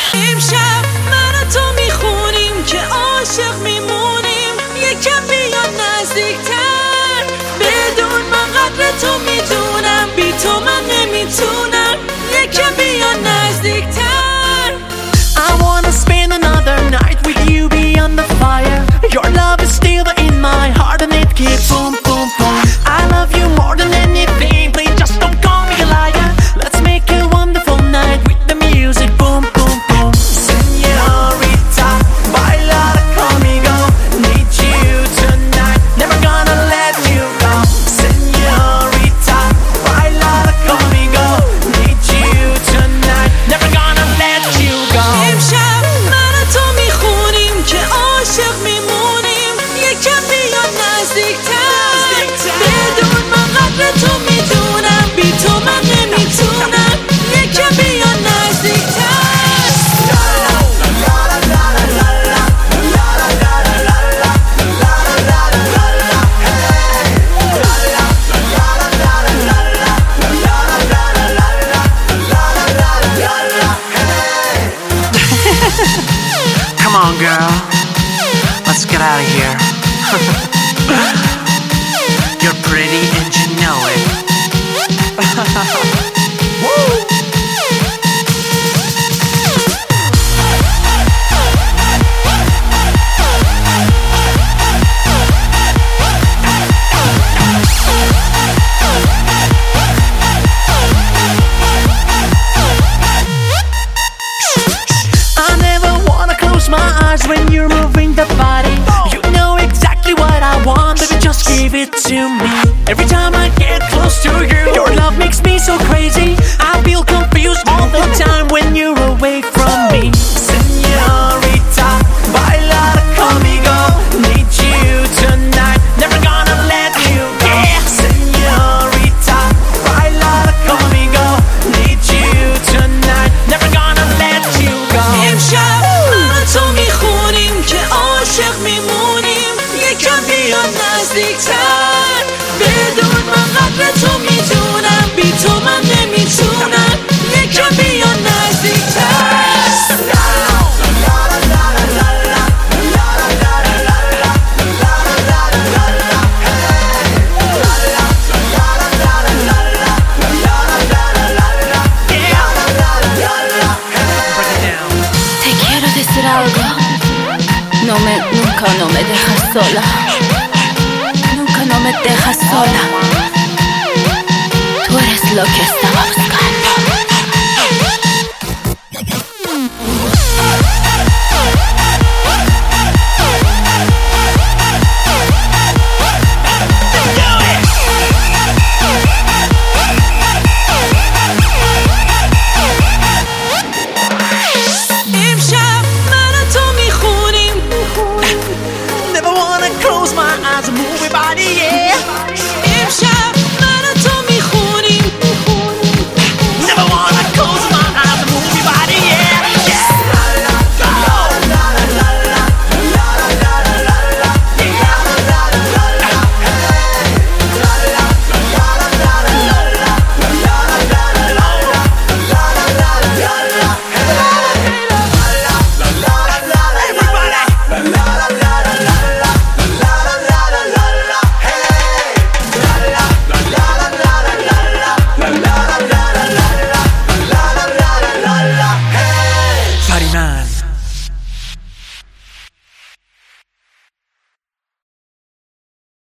امشب من و تو میخونیم که عاشق میمونیم، یکم بیا نزدیکتر، بدون من قدر تو میدونم، بی تو من نمیتونم، یکم بیا نزدیکتر. I wanna spend another night with you beyond the fire. Your love is still in my heart and it keeps boom boom boom. I love you more than anything, please just don't call me a liar. Let's make a wonderful night with the music boom boom boom. Señorita, baila conmigo, need you tonight, never gonna let you go. Señorita, baila conmigo, need you tonight, never gonna let you go. امشب من و تو میخونیم که عاشق میمونیم، یکم بیا نزدیکتر، بدون من قدر تو میدونم، بی تو من نمیتونم، یکم بیا نزدیکتر. Come on, girl, let's get out of here. You're pretty and you know it. I never wanna close my eyes when you're moving the body. You know exactly what I want, baby, just give it to me. Every time I get close to you, your love makes me so crazy. I feel confused all the time when you're away from me. Señorita, baila conmigo, need you tonight, never gonna let you go. Señorita, baila conmigo, need you tonight, never gonna let you go. امشب من و تو میخونیم که عاشق میمونیم، یکم بیا نزدیکتر، بدون من قدر تو میدونم، بی تو من نمیتونم، یکم بیا نزدیکتر. Te quiero decir algo. Nunca no me dejas sola. Nunca no me dejas sola. Tú eres lo que estaba buscando.